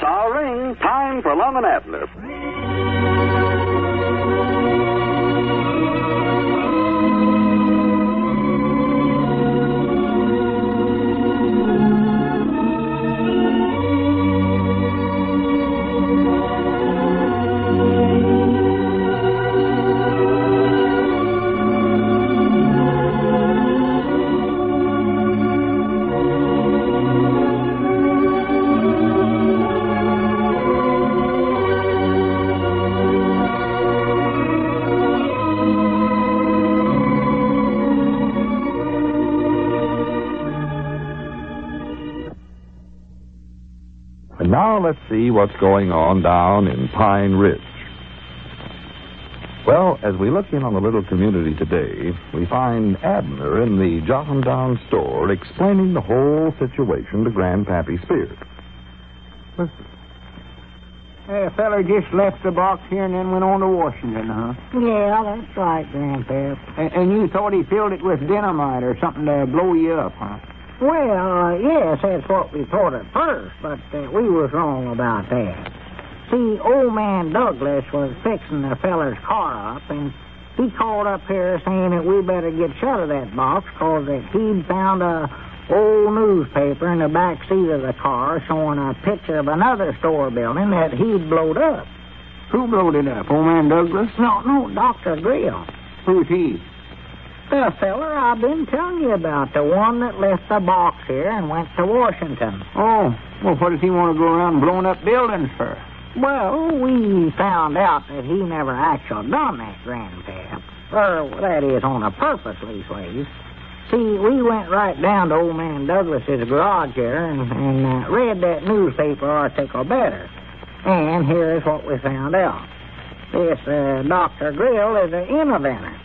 Our ring, time for Lum and Abner. And now let's see what's going on down in Pine Ridge. Well, as we look in on the little community today, we find Abner in the Jotundown store explaining the whole situation to Grandpappy Spears. Listen. Hey, a feller just left the box here and then went on to Washington, huh? Yeah, that's right, Grandpap. And you thought he filled it with dynamite or something to blow you up, huh? Well, yes, that's what we thought at first, but we was wrong about that. See, old man Douglas was fixing the feller's car up, and he called up here saying that we better get shut of that box because he'd found a old newspaper in the back seat of the car showing a picture of another store building that he'd blowed up. Who blowed it up, old man Douglas? No, Dr. Grill. Who's he? The feller I've been telling you about, the one that left the box here and went to Washington. Oh, well, what does he want to go around blowing up buildings for? Well, we found out that he never actually done that, Grandpap. Or, that is, on a purpose, leastways. See, we went right down to old man Douglas's garage here and read that newspaper article better. And here's what we found out. This Dr. Grill is an innovator.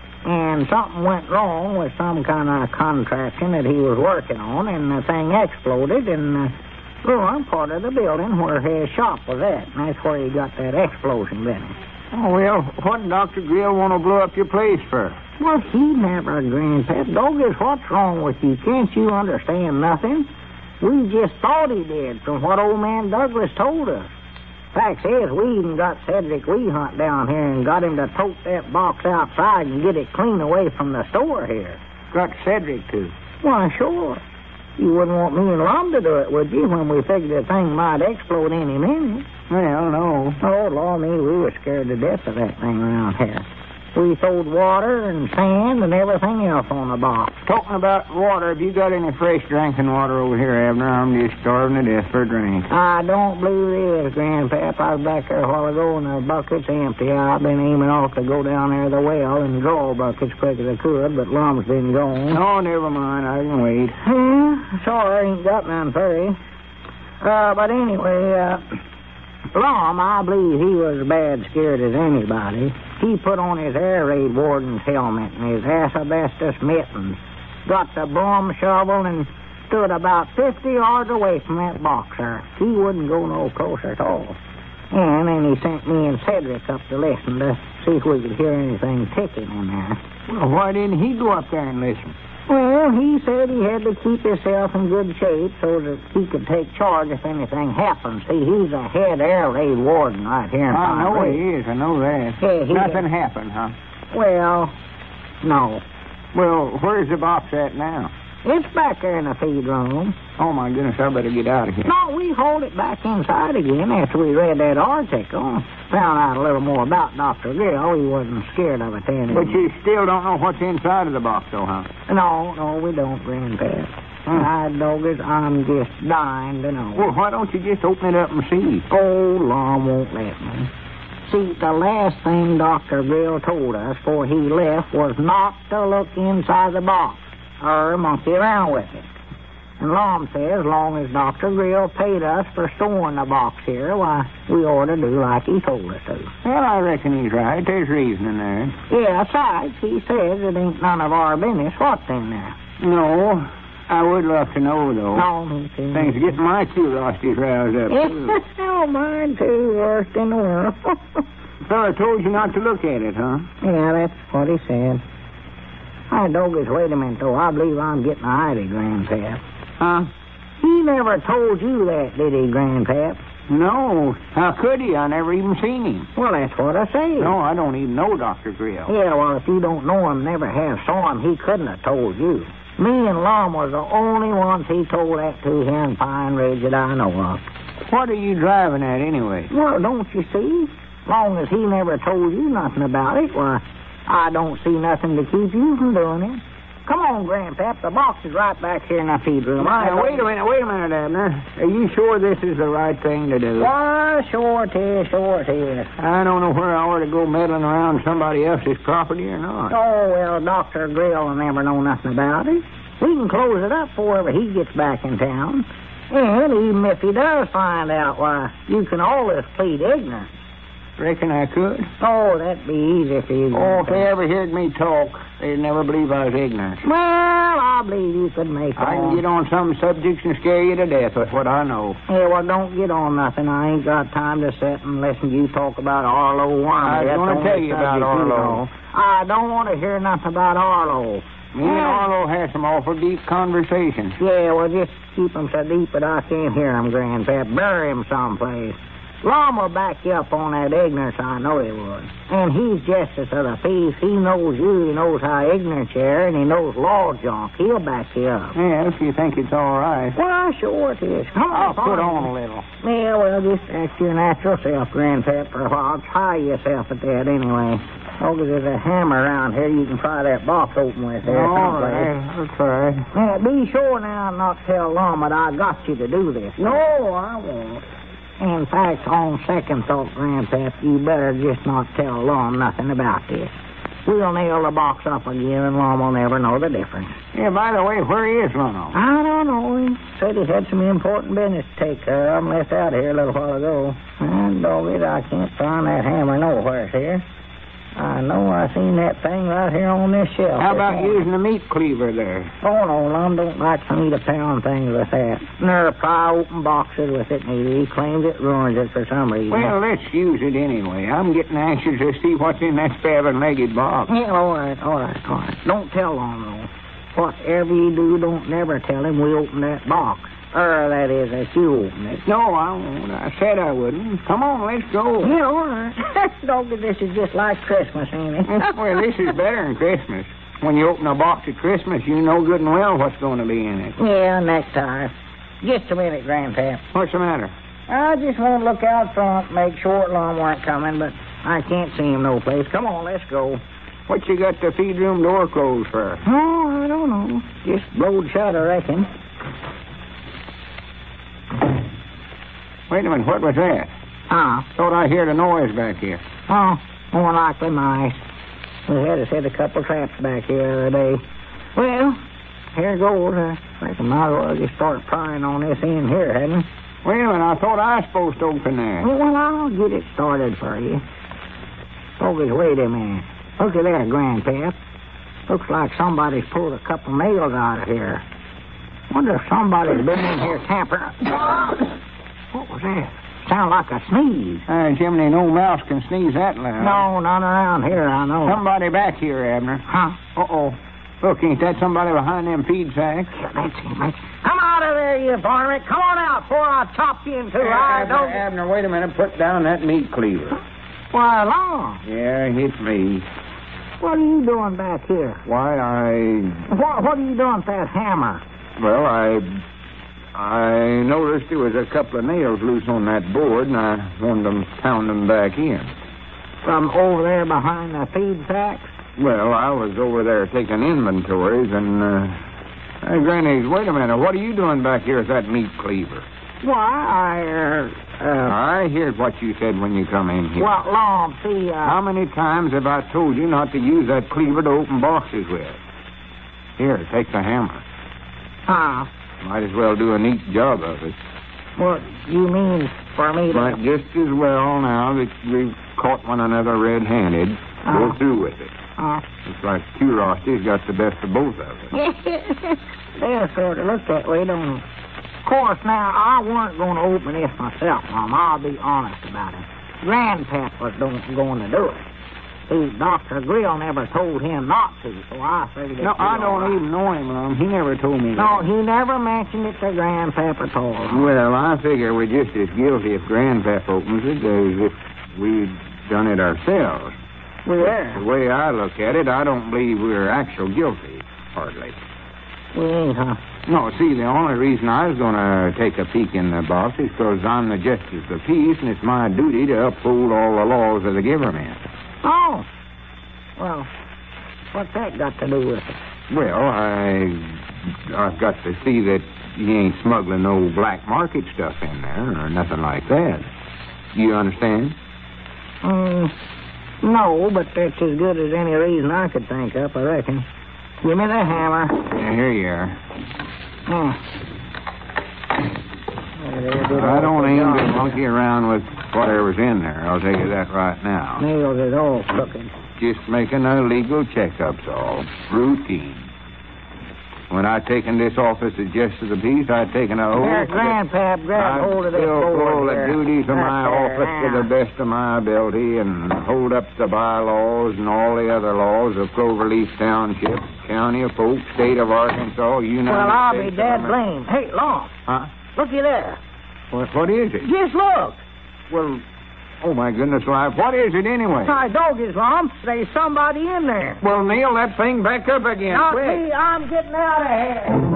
And something went wrong with some kind of contraption that he was working on, and the thing exploded and ruined part of the building where his shop was at. And that's where he got that explosion business. Oh, well, what did Dr. Grill want to blow up your place for? Well, he never, Grandpap. Doggis, what's wrong with you? Can't you understand nothing? We just thought he did from what old man Douglas told us. Fact is, we even got Cedric Weehunt down here and got him to tote that box outside and get it clean away from the store here. Got Cedric to? Why, sure. You wouldn't want me and Lum to do it, would you, when we figured the thing might explode any minute? Well, no. Oh, Lord, me, we were scared to death of that thing around here. We throwed water and sand and everything else on the box. Talking about water, have you got any fresh drinking water over here, Abner? I'm just starving to death for a drink. I don't believe it is, Grandpap. I was back there a while ago and the bucket's empty. I've been aiming off to go down there to the well and draw buckets quick as I could, but Lum's been gone. Oh, never mind. I can wait. Sorry, ain't got none for you. But anyway, Lum, I believe he was as bad scared as anybody. He put on his air raid warden's helmet and his asbestos mittens, got the broom shovel, and stood about 50 yards away from that box, sir. He wouldn't go no closer at all. And then he sent me and Cedric up to listen to see if we could hear anything ticking in there. Well, why didn't he go up there and listen? Well, he said he had to keep himself in good shape so that he could take charge if anything happened. See, he's a head air raid warden right here in I know Pine Ridge. he is. I know that. Yeah, Nothing happened, huh? Well, no. Well, where's the box at now? It's back there in the feed room. Oh, my goodness, I better get out of here. No, we hauled it back inside again after we read that article. Found out a little more about Dr. Gill. He wasn't scared of it then. But you still don't know what's inside of the box, though, huh? No, we don't, Grandpap. Doggers, I'm just dying to know. Well, why don't you just open it up and see? Oh, Lum won't let me. See, the last thing Dr. Gill told us before he left was not to look inside the box or monkey around with it. And Lum says as long as Dr. Grill paid us for storing the box here, why, we ought to do like he told us to. Well, I reckon he's right. There's reason in there. Yeah, besides, he says it ain't none of our business what's in there. No, I would love to know, though. No, me too. Things get my curiosity roused up, too. Oh, mine too, worst in the world. Fella told you not to look at it, huh? Yeah, that's what he said. Hi, Doggers, wait a minute, though. I believe I'm getting a idea, Grandpap. Huh? He never told you that, did he, Grandpap? No. How could he? I never even seen him. Well, that's what I say. No, I don't even know Dr. Grill. Yeah, well, if you don't know him, never have saw him, he couldn't have told you. Me and Lum was the only ones he told that to here in Pine Ridge that I know of. What are you driving at anyway? Well, don't you see? Long as he never told you nothing about it, why, I don't see nothing to keep you from doing it. Come on, Grandpap. The box is right back here in the feed room. Now, wait a minute, Abner. Are you sure this is the right thing to do? Why, sure it is. I don't know where I ought to go meddling around somebody else's property or not. Oh, well, Dr. Grill will never know nothing about it. We can close it up before he gets back in town. And even if he does find out, why, you can always plead ignorance. Reckon I could? Oh, that'd be easy for you. Oh, if they ever heard me talk, they'd never believe I was ignorant. Well, I believe you could make it. I can get on some subjects and scare you to death with what I know. Yeah, well, don't get on nothing. I ain't got time to sit and listen to you talk about Arlo Wormley. I was going to tell you about Arlo. I don't want to hear nothing about Arlo. Me and Arlo had some awful deep conversations. Yeah, well, just keep them so deep that I can't hear them, Grandpap. Bury them someplace. Lum will back you up on that ignorance, I know he would. And he's justice of the peace. He knows you, he knows how ignorant you are, and he knows law junk. He'll back you up. Yeah, if you think it's all right. Well, sure it is. Come on, I'll put on a little. Yeah, well, just act your natural self, Grandpap, for a while. Try yourself at that anyway. Oh, there's a hammer around here you can pry that box open with there. All right, that's all right. Yeah, be sure now not tell Lum that I got you to do this. No, I won't. In fact, on second thought, Grandpap, you better just not tell Lum nothing about this. We'll nail the box up again, and Lum will never know the difference. Yeah, by the way, where is Lum? I don't know. He said he had some important business to take care of. Left out here a little while ago. And dog it, I can't find that hammer nowhere here. I know I seen that thing right here on this shelf. How about using the meat cleaver there? Oh, no, Lum don't like for me to pound things with that. Nor pry open boxes with it, neither. He claims it ruins it for some reason. Well, let's use it anyway. I'm getting anxious to see what's in that seven-legged box. Yeah, all right. Don't tell Lum, though. Whatever you do, don't never tell him we opened that box. Or, that is, that you opened it. No, I won't. I said I wouldn't. Come on, let's go. Yeah, all right. Dog, this is just like Christmas, ain't it? Well, this is better than Christmas. When you open a box at Christmas, you know good and well what's going to be in it. Yeah, necktie. Just a minute, Grandpap. What's the matter? I just want to look out front, make sure Lum weren't coming, but I can't see him no place. Come on, let's go. What you got the feed room door closed for? Oh, I don't know. Just blowed shut, I reckon. Wait a minute, what was that? Thought I heard a noise back here. Oh, more likely mice. We had to set a couple traps back here the other day. Well, here goes. I reckon might as well just start prying on this end here, hadn't we? Wait a minute, I thought I was supposed to open that. Well, I'll get it started for you. Focus, wait a minute. Look at that, Grandpap. Looks like somebody's pulled a couple nails out of here. Wonder if somebody's been in here tampering. What was that? Sounded like a sneeze. Jiminy, no mouse can sneeze that loud. No, none around here, I know. Somebody back here, Abner. Huh? Uh-oh. Look, ain't that somebody behind them feed sacks? Yeah, that's him. Come out of there, you varmint. Come on out before I chop you in two. Abner, wait a minute. Put down that meat cleaver. Why, Lum? Yeah, it's me. What are you doing back here? Why, What are you doing with that hammer? Well, I noticed there was a couple of nails loose on that board, and I wanted to pound them back in. From over there behind the feed sacks? Well, I was over there taking inventories, and, Granny, wait a minute. What are you doing back here with that meat cleaver? Why, I heard what you said when you come in here. Well, Lum, see, How many times have I told you not to use that cleaver to open boxes with? Here, take the hammer. Might as well do a neat job of it. What you mean for me to... But just as well now that we've caught one another red-handed, go through with it. Looks like curiosity's got the best of both of us. They sort of look that way, don't it? Of course, now, I weren't going to open this myself, Mom. I'll be honest about it. Grandpap was going to do it. See, Dr. Grill never told him not to, so I figured it No, was I all don't right. even know him, Lum. He never told me No, that. he never mentioned it to Grandpap at all. Well, I figure we're just as guilty if Grandpap opens it as if we'd done it ourselves. The Well, way I look at it, I don't believe we're actual guilty, hardly. we ain't, huh? No, see, the only reason I was going to take a peek in the box is because I'm the justice of the peace, and it's my duty to uphold all the laws of the government. Oh. Well, what's that got to do with it? Well, I've got to see that you ain't smuggling no black market stuff in there or nothing like that. You understand? No, but that's as good as any reason I could think of, I reckon. Give me the hammer. Yeah, here you are. There, I don't aim to monkey around with whatever's in there. I'll tell you that right now. Nails is all crooked. Just making a legal checkups, all. Routine. When I taken this office as justice of the peace, I'd taken a oath. Here, Grandpap, grab hold of this board fulfill the here. duties of my Right there, office to now. the best of my ability and hold up the bylaws and all the other laws of Cloverleaf Township, County of Polk, State of Arkansas, United Well, I'll be States of dead America. blamed. Hey, Long, Huh? looky there. What is it? Just look. Well, oh, my goodness alive. What is it anyway? My dog is Long. There's somebody in there. Well, nail that thing back up again. Not quick. me. I'm getting out of here.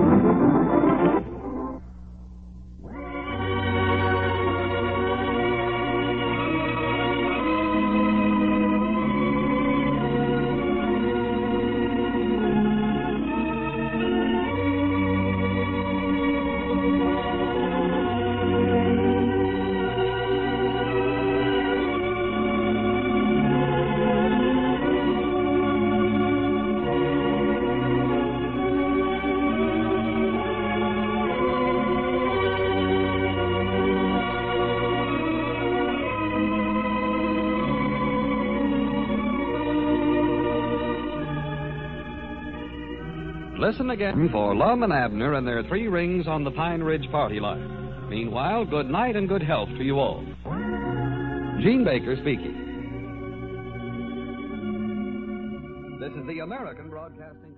Listen again for Lum and Abner and their 3 rings on the Pine Ridge party line. Meanwhile, good night and good health to you all. Gene Baker speaking. This is the American Broadcasting